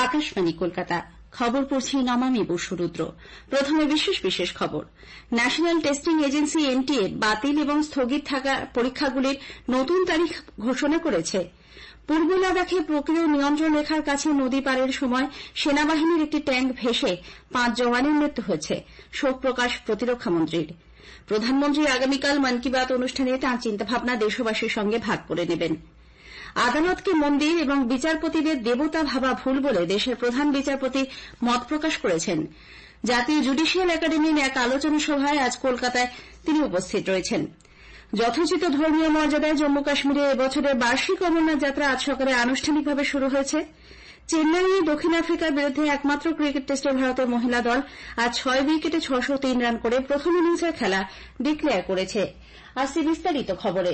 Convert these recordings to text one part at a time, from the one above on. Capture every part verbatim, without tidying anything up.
আকাশবাণী কলকাতা খবর পড়ছি নমামি বসুরুদ্র। প্রথমে বিশেষ বিশেষ খবর। ন্যাশনাল টেস্টিং এজেন্সি এনটিএ বাতিল এবং স্থগিত থাকা পরীক্ষাগুলির নতুন তারিখ ঘোষণা করেছে। পূর্ব লাদাখে প্রক্রিয় নিয়ন্ত্রণ রেখার কাছে নদী পারের সময় সেনাবাহিনীর একটি ট্যাঙ্ক ভেসে পাঁচ জওয়ানের মৃত্যু হয়েছে। শোক প্রকাশ প্রতিরক্ষামন্ত্রীর। প্রধানমন্ত্রী আগামীকাল মন কি বাত অনুষ্ঠানে তাঁর চিন্তাভাবনা দেশবাসীর সঙ্গে ভাগ করে নেবেন। আদালতকে মন্দির এবং বিচারপতিদের দেবতা ভাবা ভুল বলে দেশের প্রধান বিচারপতি মত প্রকাশ করেছেন। জাতীয় জুডিশিয়াল একাডেমির এক আলোচনা সভায় আজ কলকাতায় তিনি উপস্থিত রয়েছেন। যথোচিত ধর্মীয় মর্যাদায় জম্মু কাশ্মীরে এবছরের বার্ষিক অমরনাথ যাত্রা আজ সকালে আনুষ্ঠানিকভাবে শুরু হয়েছে। চেন্নাইয়ে দক্ষিণ আফ্রিকার বিরুদ্ধে একমাত্র ক্রিকেট টেস্টে ভারতের মহিলা দল আজ ছয় উইকেটে ছশো তিন রান করে প্রথম ইনিংসের খেলা ডিক্লেয়ার করেছে। আসছে বিস্তারিত খবরে।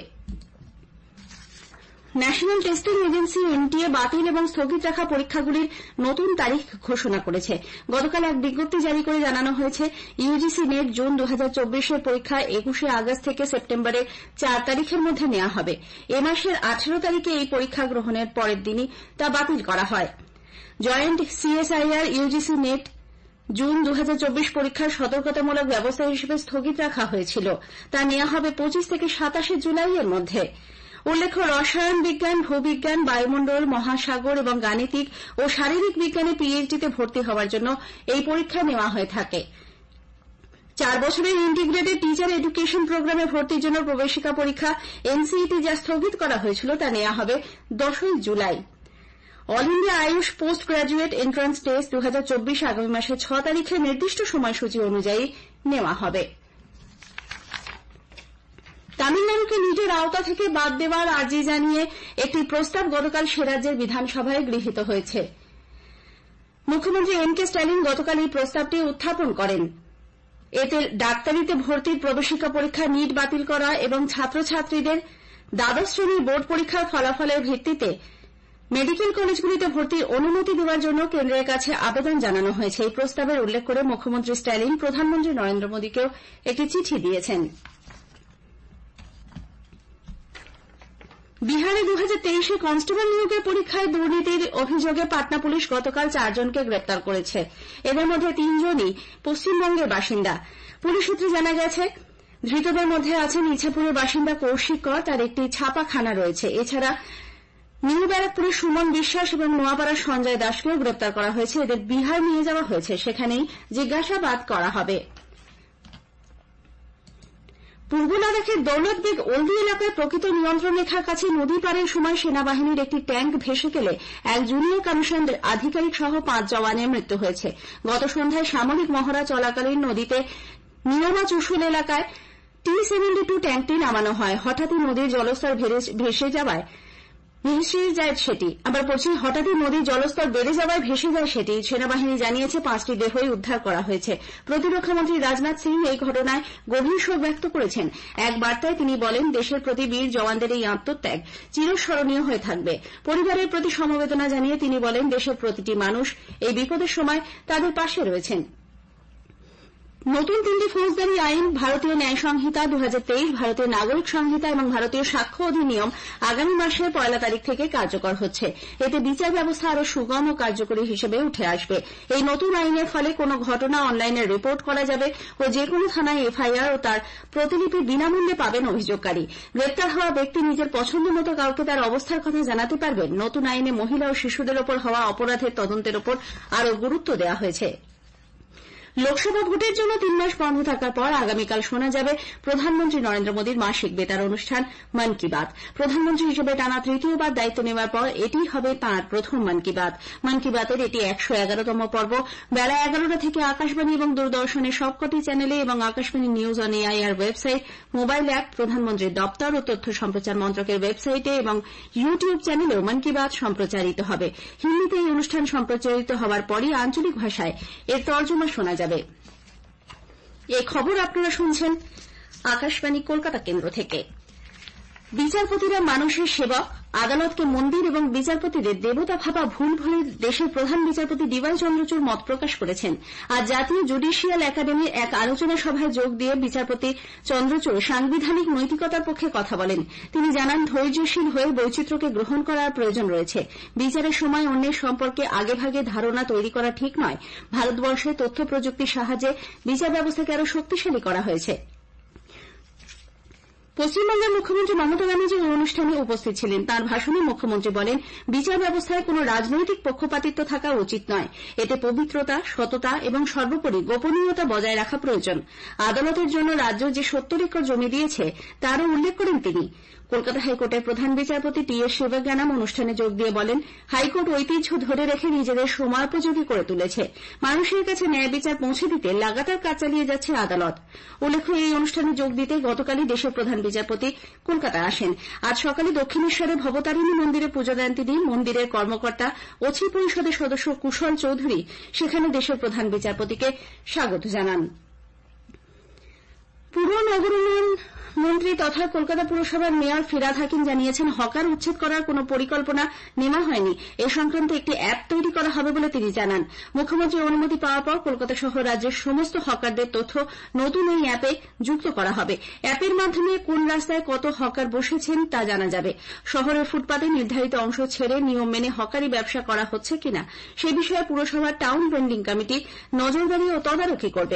ন্যাশনাল টেস্টিং এজেন্সি এনটিএ বাতিল এবং স্থগিত রাখা পরীক্ষাগুলির নতুন তারিখ ঘোষণা করেছে। গতকাল এক বিজ্ঞপ্তি জারি করে জানানো হয়েছে, ইউজিসি নেট জুন দু হাজার চব্বিশের পরীক্ষা একুশে আগস্ট থেকে সেপ্টেম্বরের চার তারিখের মধ্যে নেওয়া হবে। এ মাসের আঠেরো তারিখে এই পরীক্ষা গ্রহণের পরের দিনই তা বাতিল করা হয়। Joint CSIR UGC NET June দু হাজার চব্বিশ পরীক্ষার সতর্কতামূলক ব্যবস্থা হিসেবে স্থগিত রাখা হয়েছিল। তা নেওয়া হবে পঁচিশ থেকে সাতাশে জুলাই এর মধ্যে। উল্লেখ্য, রসায়ন বিজ্ঞান, ভূবিজ্ঞান, বায়ুমণ্ডল, মহাসাগর এবং গাণিতিক ও শারীরিক বিজ্ঞানে পিএইচডিতে ভর্তি হওয়ার জন্য এই পরীক্ষা নেওয়া হয়ে থাকে। চার বছরের ইন্টিগ্রেটেড টিচার এডুকেশন প্রোগ্রামে ভর্তির জন্য প্রবেশিকা পরীক্ষা এনসিইটি যা স্থগিত করা হয়েছিল তা নেওয়া হবে দশই July. All India AYUSH post graduate entrance test দু হাজার চব্বিশ আগামী মাসের ছ তারিখে নির্দিষ্ট সময়সূচি অনুযায়ী নেওয়া হবে। তামিলনাড়ুকে নিজের আওতা থেকে বাদ দেওয়ার আর্জি জানিয়ে একটি প্রস্তাব গতকাল সে রাজ্যের বিধানসভায় গৃহীত হয়েছে। মুখ্যমন্ত্রী এম কে স্ট্যালিন গতকাল এই প্রস্তাবটি উত্থাপন করেন। এতে ডাক্তারিতে ভর্তির প্রবেশিকা পরীক্ষা নিট বাতিল করা এবং ছাত্রছাত্রীদের দ্বাদশ শ্রেণীর বোর্ড পরীক্ষার ফলাফলের ভিত্তিতে মেডিকেল কলেজগুলিতে ভর্তির অনুমতি দেওয়ার জন্য কেন্দ্রের কাছে আবেদন জানানো হয়েছে। এই প্রস্তাবের উল্লেখ করে মুখ্যমন্ত্রী স্ট্যালিন প্রধানমন্ত্রী নরেন্দ্র মোদীকেও একটি চিঠি দিয়েছেন। বিহারে দু হাজার তেইশে কনস্টেবল নিয়োগের পরীক্ষায় দুর্নীতির অভিযোগে পাটনা পুলিশ গতকাল চারজনকে গ্রেপ্তার করেছে। এদের মধ্যে তিনজনই পশ্চিমবঙ্গের বাসিন্দা। পুলিশ সূত্রে জানা গেছে, ধৃতদের মধ্যে আছেন ইছাপুরের বাসিন্দা কৌশিক কর, তার একটি ছাপাখানা রয়েছে। এছাড়া নিউ ব্যারাকপুরের সুমন বিশ্বাস এবং নোয়াপাড়ার সঞ্জয় দাসকেও গ্রেপ্তার করা হয়েছে। এদের বিহার নিয়ে যাওয়া হয়েছে, সেখানেই জিজ্ঞাসাবাদ করা হবে। পূর্ব লাদাখের দৌলতবেগ ওলদি এলাকায় প্রকৃত নিয়ন্ত্রণ রেখার কাছে নদী পারের সময় সেনাবাহিনীর একটি ট্যাঙ্ক ভেসে গেলে এক জুনিয়র কমিশন আধিকারিক সহ পাঁচ জওয়ানের মৃত্যু হয়েছে। গত সন্ধ্যায় সামরিক মহড়া চলাকালীন নদীতে নিয়মা চুশুল এলাকায় টি সেভেন্টি টু ট্যাঙ্কটি নামানো হয়। হঠাৎই নদীর জলস্তর ভেসে যাওয়ায় ভেসে যায় সেটি আবার পড়ছি হঠাৎই নদীর জলস্তর বেড়ে যাওয়ায় ভেসে যায় সেটি সেনাবাহিনী জানিয়েছে। পাঁচটি দেহই উদ্ধার করা হয়েছে। প্রতিরক্ষামন্ত্রী রাজনাথ সিং এই ঘটনায় গভীর শোক ব্যক্ত করেছেন। এক বার্তায় তিনি বলেন, দেশের প্রতি বীর জওয়ানদের এই আত্মত্যাগ চিরস্মরণীয় হয়ে থাকবে। পরিবারের প্রতি সমবেদনা জানিয়ে তিনি বলেন, দেশের প্রতিটি মানুষ এই বিপদের সময় তাদের পাশে রয়েছেন। নতুন তিনটি ফৌজদারি আইন, ভারতীয় ন্যায় সংহিতা দু হাজার তেইশ, ভারতীয় নাগরিক সংহিতা এবং ভারতীয় সাক্ষ্য অধিনিয়ম আগামী মাসের পয়লা তারিখ থেকে কার্যকর হচ্ছে। এতে বিচার ব্যবস্থা আরও সুগম ও কার্যকরী হিসেবে উঠে আসবে। এই নতুন আইনের ফলে কোনো ঘটনা অনলাইনে রিপোর্ট করা যাবে ও যেকোনো থানায় এফআইআর ও তার প্রতিলিপি বিনামূল্যে পাবেন অভিযোগকারী। গ্রেপ্তার হওয়া ব্যক্তি নিজের পছন্দ মতো কাউকে তার অবস্থার কথা জানাতে পারবেন। নতুন আইনে মহিলা ও শিশুদের ওপর হওয়া অপরাধের তদন্তের ওপর আরও গুরুত্ব দেওয়া হয়েছে। লোকসভা ভোটের জন্য তিন মাস বন্ধ থাকার পর আগামীকাল শোনা যাবে প্রধানমন্ত্রী নরেন্দ্র মোদীর মাসিক বেতার অনুষ্ঠান মন কি বাত। প্রধানমন্ত্রী হিসেবে টানা তৃতীয়বার দায়িত্ব নেওয়ার পর এটি হবে তাঁর প্রথম মন কি বাত। মন কি বাতের এটি একশো এগারোতম পর্ব। বেলা এগারোটা থেকে আকাশবাণী এবং দূরদর্শনের সবকটি চ্যানেলে এবং Akashvani news on AIR website, mobile app, প্রধানমন্ত্রীর দপ্তর ও তথ্য সম্প্রচার মন্ত্রকের ওয়েবসাইটে এবং ইউটিউব চ্যানেলেও মন কি বাত সম্প্রচারিত হবে। হিন্দিতে এই অনুষ্ঠান সম্প্রচারিত হওয়ার পরই আঞ্চলিক ভাষায় এর তর্জমা শোনা যাবে। এই খবর আপনারা শুনছেন আকাশবাণী কলকাতা কেন্দ্র থেকে। বিচারপতিরা মানুষের সেবক, আদালতকে মন্দির এবং বিচারপতিদের দেবতা ভাবা ভুল বলে দেশের প্রধান বিচারপতি ডিওয়াই চন্দ্রচূড় মত প্রকাশ করেছেন। আজ জাতীয় জুডিশিয়াল একাডেমির এক আলোচনা সভায় যোগ দিয়ে বিচারপতি চন্দ্রচূড় সাংবিধানিক নৈতিকতার পক্ষে কথা বলেন। তিনি জানান, ধৈর্যশীল হয়ে বৈচিত্র্যকে গ্রহণ করার প্রয়োজন রয়েছে। বিচারের সময় অন্যের সম্পর্কে আগেভাগে ধারণা তৈরি করা ঠিক নয়। ভারতবর্ষে তথ্য প্রযুক্তির সাহায্যে বিচার ব্যবস্থাকে আরও শক্তিশালী করা হয়েছে। পশ্চিমবঙ্গের মুখ্যমন্ত্রী মমতা ব্যানার্জি এই অনুষ্ঠানে উপস্থিত ছিলেন। তাঁর ভাষণে মুখ্যমন্ত্রী বলেন, বিচার ব্যবস্থায় কোন রাজনৈতিক পক্ষপাতিত্ব থাকা উচিত নয়। এতে পবিত্রতা, সততা এবং সর্বোপরি গোপনীয়তা বজায় রাখা প্রয়োজন। আদালতের জন্য রাজ্য যে সত্তর একর জমি দিয়েছে তারও উল্লেখ করেন তিনি। কলকাতা হাইকোর্টের প্রধান বিচারপতি টি এস শিবজ্ঞানম অনুষ্ঠানে যোগ দিয়ে বলেন, হাইকোর্ট ঐতিহ্য ধরে রেখে নিজেদের সময়োপযোগী করে তুলেছে। মানুষের কাছে ন্যায় বিচার পৌঁছে দিতে লাগাতার কাজ চালিয়ে যাচ্ছে আদালত। উল্লেখ্য, এই অনুষ্ঠানে যোগ দিতে গতকালই দেশের প্রধান বিচারপতি কলকাতায় আসেন। আজ সকালে দক্ষিণেশ্বরে ভবতারিণী মন্দিরে পুজো দেন তিনি। মন্দিরের কর্মকর্তা অচি পরিষদের সদস্য কুশল চৌধুরী সেখানে দেশের প্রধান বিচারপতিকে স্বাগত জানান। পুর নগর উন্নয়ন মন্ত্রী তথা কলকাতা পুরসভার মেয়র ফিরহাদ হাকিম জানিয়েছেন, হকার উচ্ছেদ করার কোন পরিকল্পনা নেওয়া হয়নি। এ সংক্রান্ত একটি অ্যাপ তৈরি করা হবে বলে তিনি জানান। মুখ্যমন্ত্রীর অনুমতি পাওয়ার পর কলকাতা সহ রাজ্যের সমস্ত হকারদের তথ্য নতুন এই অ্যাপে যুক্ত করা হবে। অ্যাপের মাধ্যমে কোন রাস্তায় কত হকার বসেছেন তা জানা যাবে। শহরের ফুটপাতে নির্ধারিত অংশ ছেড়ে নিয়ম মেনে হকারি ব্যবসা করা হচ্ছে কিনা সে বিষয়ে পুরসভার টাউন ভেন্ডিং কমিটি নজরদারি ও তদারকি করবে।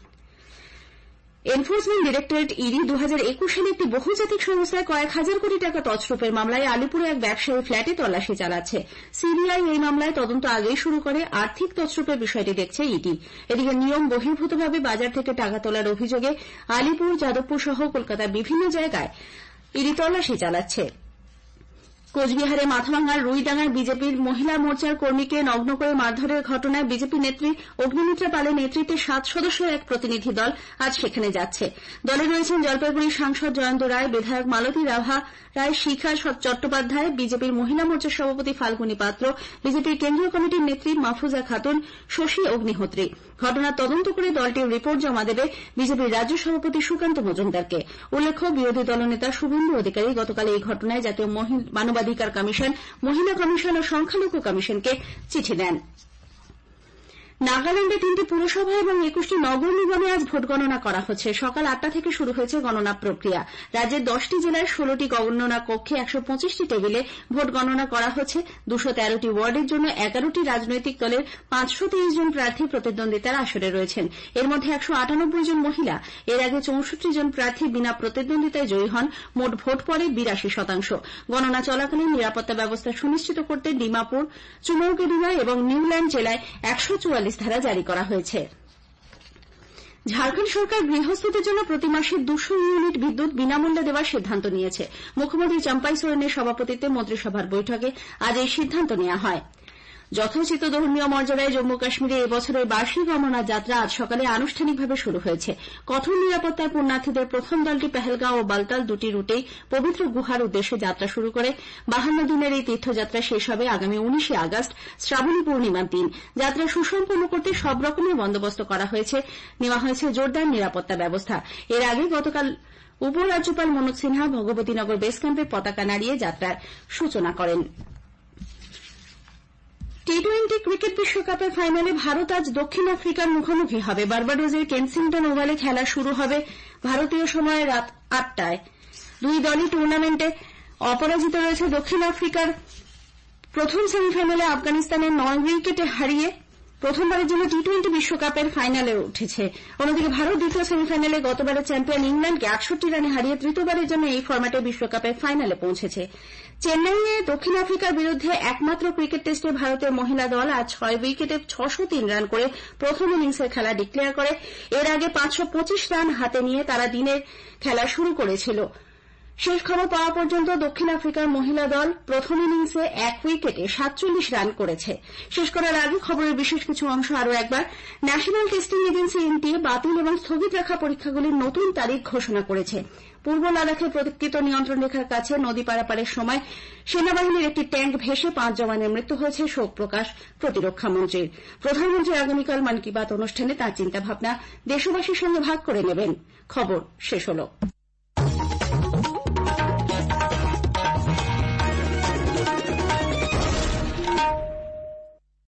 এনফোর্সমেন্ট ডিরেক্টরেট ইডি দু হাজার একুশ সালে একটি বহুজাতিক সংস্থায় কয়েক হাজার কোটি টাকা তছরূপের মামলায় আলিপুরে এক ব্যবসায়ী ফ্ল্যাটে তল্লাশি চালাচ্ছে। সিবিআই এই মামলায় তদন্ত আগেই শুরু করে। আর্থিক তছরূপের বিষয়টি দেখছে ইডি। এদিকে নিয়ম বহির্ভূতভাবে বাজার থেকে টাকা তোলার অভিযোগে আলিপুর, যাদবপুর সহ কলকাতার বিভিন্ন জায়গায় ইডি তল্লাশি চালাচ্ছে। কোচবিহারে মাথাভাঙ্গার রুইডাঙ্গার বিজেপির মহিলা মোর্চার কর্মীকে নগ্ন করে মারধরের ঘটনায় বিজেপি নেত্রী অগ্নিমিত্রা পালের নেতৃত্বে সাত সদস্যের এক প্রতিনিধি দল আজ সেখানে যাচ্ছে। দলে রয়েছেন জলপাইগুড়ির সাংসদ জয়ন্ত রায়, বিধায়ক মালতী রাভা রায়, শিখা চট্টোপাধ্যায়, বিজেপির মহিলা মোর্চার সভাপতি ফাল্গুনী পাত্র, বিজেপির কেন্দ্রীয় কমিটির নেত্রী মাহফুজা খাতুন, শশী অগ্নিহোত্রী। ঘটনার তদন্ত করে দলটির রিপোর্ট জমা দেবে বিজেপির রাজ্য সভাপতি সুকান্ত মজুমদারকে। উল্লেখ্য, বিরোধী দলনেতা শুভেন্দু অধিকারী গতকাল এই ঘটনায় জাতীয় মানবাধিকার কমিশন, মহিলা কমিশন ও সংখ্যালঘু কমিশনকে চিঠি দেন। নাগাল্যান্ডে তিনটি পুরসভা এবং একুশটি নগর নিগমে আজ ভোট গণনা করা হচ্ছে। সকাল আটটা থেকে শুরু হয়েছে গণনা প্রক্রিয়া। রাজ্যের দশটি জেলায় ষোলোটি গণনা কক্ষে একশো পঁচিশটি টেবিলে ভোট গণনা করা হচ্ছে। দুশো তেরোটি ওয়ার্ডের জন্য এগারোটি রাজনৈতিক দলের পাঁচশো তেইশ জন প্রার্থী প্রতিদ্বন্দ্বিতার আসরে রয়েছেন। এর মধ্যে একশো আটানব্বই জন মহিলা। এর আগে চৌষট্টি জন প্রার্থী বিনা প্রতিদ্বন্দ্বিতায় জয়ী হন। মোট ভোট পড়ে বিরাশি শতাংশ। গণনা চলাকালীন নিরাপত্তা ব্যবস্থা সুনিশ্চিত করতে ডিমাপুর, চুমৌকেডিয়া এবং নিউল্যান্ড জেলায় একশো চুয়াল্লিশ ধারা জারি করা হয়েছে। ঝাড়খণ্ড সরকার গৃহস্থদের জন্য প্রতি মাসে দুশো ইউনিট বিদ্যুৎ বিনামূল্যে দেওয়ার সিদ্ধান্ত নিয়েছে। মুখ্যমন্ত্রী চম্পাই সোরেনের সভাপতিত্বে মন্ত্রিসভার বৈঠকে আজ এই সিদ্ধান্ত নেওয়া হয়। যথোচিত ধর্মীয় মর্যাদায় জম্মু কাশ্মীরে এবছরের বার্ষিক অমরনাথ যাত্রা আজ সকালে আনুষ্ঠানিকভাবে শুরু হয়েছে। কঠোর নিরাপত্তায় পুণ্যার্থীদের প্রথম দলটি পেহেলগাঁও ও বালতাল দুটি রুটেই পবিত্র গুহার উদ্দেশ্যে যাত্রা শুরু করে। বাহান্ন দিনের এই তীর্থযাত্রা শেষ হবে আগামী উনিশে আগস্ট, শ্রাবণী পূর্ণিমার দিন। যাত্রা সুসম্পন্ন করতে সব রকমের বন্দোবস্ত করা হয়েছে। নেওয়া হয়েছে জোরদার নিরাপত্তা ব্যবস্থা। এর আগে গতকাল উপরাজ্যপাল মনোজ সিনহা ভগবতীনগর বেস ক্যাম্পে পতাকা নাড়িয়ে যাত্রার সূচনা করেন। টি টোয়েন্টি ক্রিকেট বিশ্বকাপের ফাইনালে ভারত আজ দক্ষিণ আফ্রিকার মুখোমুখি হবে। বার্বাডোসের কেনসিংটন ওভালে খেলা শুরু হবে ভারতীয় সময় রাত আটটায়। দুই দলই টুর্নামেন্টে অপরাজিত রয়েছে। দক্ষিণ আফ্রিকার প্রথম সেমিফাইনালে আফগানিস্তানের নয় উইকেটে হারিয়ে প্রথমবারের জন্য টি টোয়েন্টি বিশ্বকাপের ফাইনালে উঠেছে। অন্যদিকে ভারত দ্বিতীয় সেমিফাইনালে গতবারের চ্যাম্পিয়ন ইংল্যান্ডকে আটষট্টি রানে হারিয়ে তৃতীয়বারের জন্য এই ফরম্যাটে বিশ্বকাপের ফাইনালে পৌঁছেছে। চেন্নাইয়ে দক্ষিণ আফ্রিকার বিরুদ্ধে একমাত্র ক্রিকেট টেস্টে ভারতের মহিলা দল আজ ছয় উইকেটে ছশো তিন রান করে প্রথম ইনিংসের খেলা ডিক্লেয়ার করে। এর আগে পাঁচশো পঁচিশ রান হাতে নিয়ে তারা দিনের খেলা শুরু করেছিল। শেষ খবর পাওয়া পর্যন্ত দক্ষিণ আফ্রিকার মহিলা দল প্রথম ইনিংসে এক উইকেটে সাতচল্লিশ রান করেছে। শেষ করার আগে খবরের বিশেষ কিছু অংশ আরও একবার। ন্যাশনাল টেস্টিং এজেন্সি এনটিএ বাতিল এবং স্থগিত রাখা পরীক্ষাগুলির নতুন তারিখ ঘোষণা করেছে। পূর্ব লাদাখের প্রকৃত নিয়ন্ত্রণ রেখার কাছে নদী পারাপারের সময় সেনাবাহিনীর একটি ট্যাঙ্ক ভেসে পাঁচ জওয়ানের মৃত্যু হয়েছে, শোক প্রকাশ প্রতিরক্ষামন্ত্রীর। প্রধানমন্ত্রী আগামীকাল মন কি বাত অনুষ্ঠানে তাঁর চিন্তাভাবনা দেশবাসীর সঙ্গে ভাগ করে নেবেন। খবর শেষ হল।